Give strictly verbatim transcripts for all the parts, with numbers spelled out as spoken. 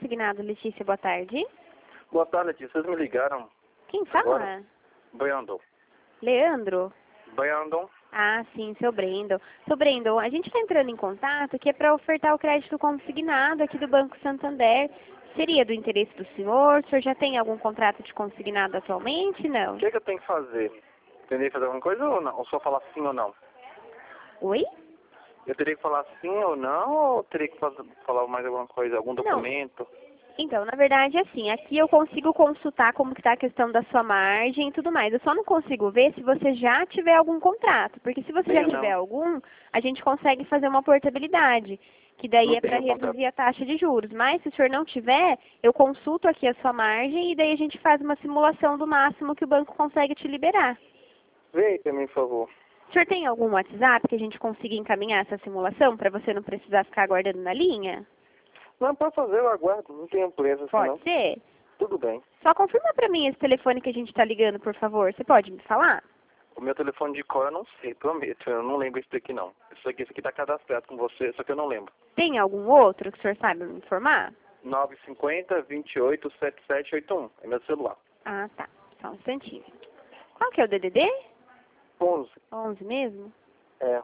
Consignado, Letícia, boa tarde. Boa tarde, Letícia. Vocês me ligaram? Quem fala? Agora? Brandon. Leandro? Brandon. Ah, sim, seu Brandon. Seu Brandon, a gente está entrando em contato que é para ofertar o crédito consignado aqui do Banco Santander. Seria do interesse do senhor? O senhor já tem algum contrato de consignado atualmente? Não? O que, é que eu tenho que fazer? Teria que fazer alguma coisa ou não? Ou só falar sim ou não? Oi? Eu teria que falar sim ou não? Ou teria que fazer, falar mais alguma coisa? Algum documento? Então, na verdade, assim, aqui eu consigo consultar como que está a questão da sua margem e tudo mais. Eu só não consigo ver se você já tiver algum contrato, porque se você já Tenho tiver não. algum, a gente consegue fazer uma portabilidade, que daí Não é para tenho contrato. reduzir a taxa de juros. Mas se o senhor não tiver, eu consulto aqui a sua margem e daí a gente faz uma simulação do máximo que o banco consegue te liberar. Vê aí pra mim, por favor. O senhor tem algum WhatsApp que a gente consiga encaminhar essa simulação para você não precisar ficar aguardando na linha? Não, pode fazer, eu aguardo. Não tenho pressa assim, Pode não. ser? Tudo bem. Só confirma para mim esse telefone que a gente está ligando, por favor. Você pode me falar? O meu telefone de cor eu não sei, prometo. Eu não lembro isso daqui, não. Isso aqui, isso aqui tá cadastrado com você, só que eu não lembro. Tem algum outro que o senhor saiba me informar? nove cinco zero, dois oito, sete sete oito um. É meu celular. Ah, tá. Só um instantinho. Qual que é o D D D? onze. onze mesmo? É.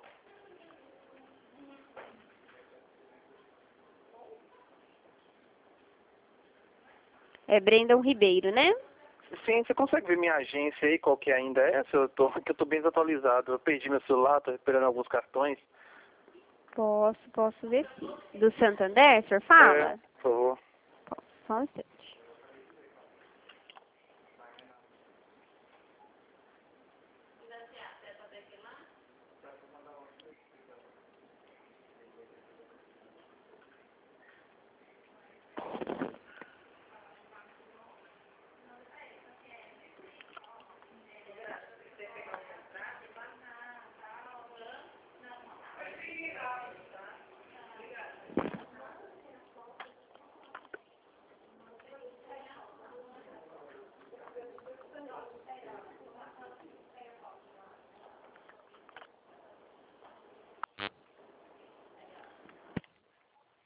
É Brandon Ribeiro, né? Sim, você consegue ver minha agência aí, qual que ainda é? Se eu tô, que eu tô bem desatualizado. Eu perdi meu celular, tô recuperando alguns cartões. Posso, posso ver sim. Do Santander, o senhor fala? É, por favor. Posso, só um instante.